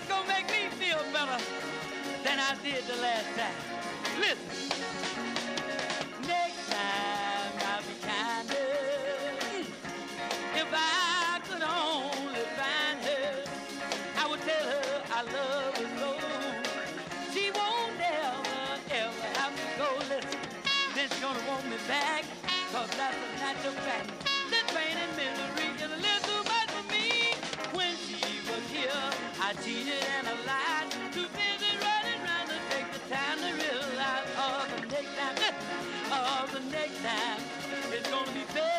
it's gonna make me feel better than I did the last time. Listen. Next time I'll be kinder. If I could only find her, I would tell her I love her so. She won't ever have to go. Listen, then she's gonna want me back, 'cause that's a natural fact. This pain and misery is a little too much for me. When she was here, I cheated and I lied. Too busy running around to take the time to realize, the next time, the next time, it's gonna be better.